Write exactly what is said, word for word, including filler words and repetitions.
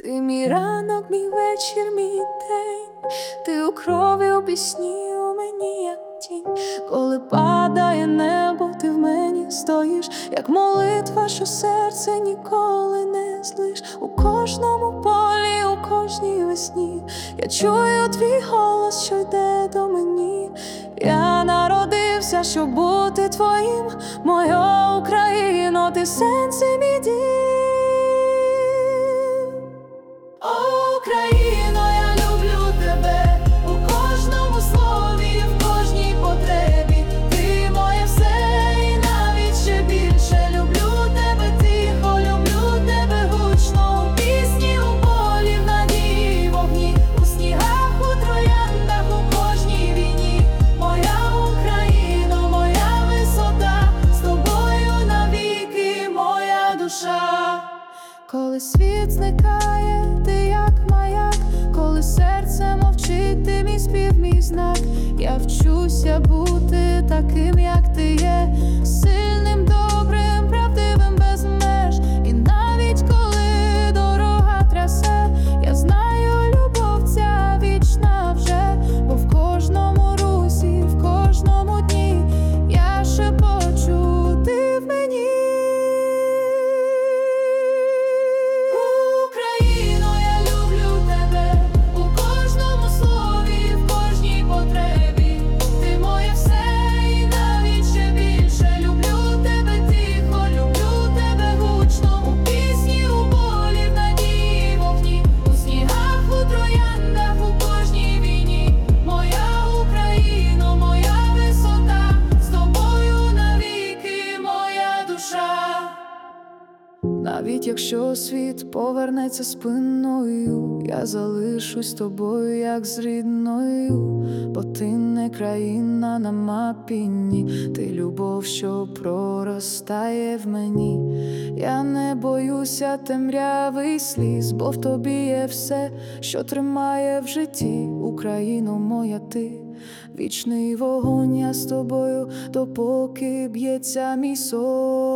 Ти мій ранок, мій вечір, мій день, ти у крові, у пісні, у мені, як тінь. Коли падає небо, ти в мені стоїш, як молитва, що серце ніколи не злиш. У кожному полі, у кожній весні я чую твій голос, що йде до мені. Я народився, щоб бути твоїм, моя Україно, ти сенси мій дім. Україно, я люблю тебе у кожному слові, в кожній потребі. Ти моє все і навіть ще більше. Люблю тебе тихо, люблю тебе гучно. У пісні, у полі, в надії, в вогні, у снігах, у трояндах, у кожній війні. Моя Україно, моя висота, з тобою навіки моя душа. Коли світ зникає, ти як маяк, коли серце мовчить, ти мій спів, мій знак. Я вчуся бути таким, як ти є, сильним, добрим, правдивим, без меж. І навіть коли дорога трясе, я знаю, любов ця вічна вже. Бо в кожному русі, в кожному дні я шепочу, ти в мені. Навіть якщо світ повернеться спиною, я залишусь з тобою, як з рідною. Бо ти не країна на мапі, ні, ти любов, що проростає в мені. Я не боюся темряви й сліз, бо в тобі є все, що тримає в житті. Україно моя ти, вічний вогонь, я з тобою, допоки б'ється мій сон.